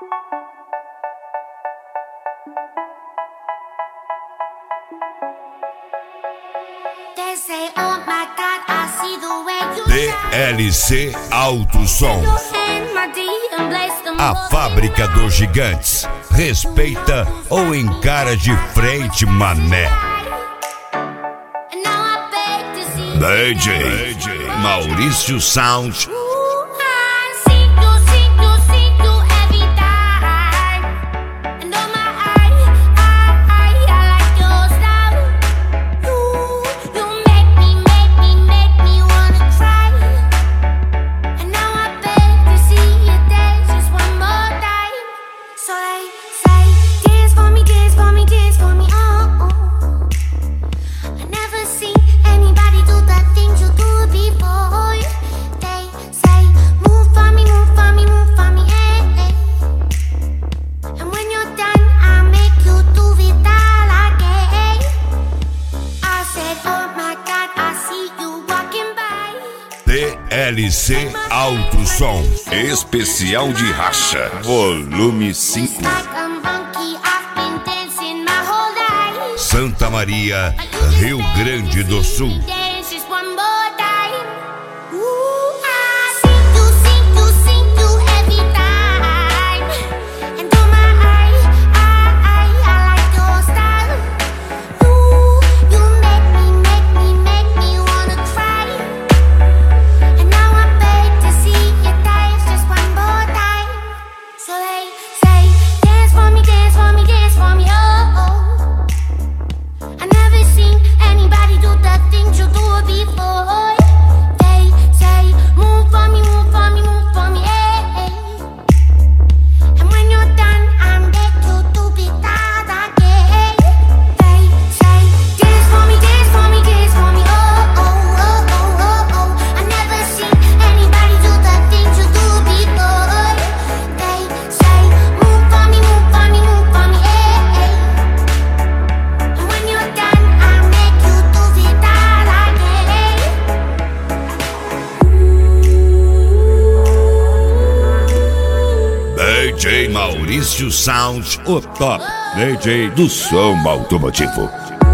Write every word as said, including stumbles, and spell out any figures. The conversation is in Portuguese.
D L C Alto Som, a fábrica dos gigantes. Respeita ou encara de frente, mané. D J Maurício Sound. D L C Alto Som, especial de racha, volume cinco. Santa Maria, Rio Grande do Sul. D J Maurício Sound, o top D J do som automotivo.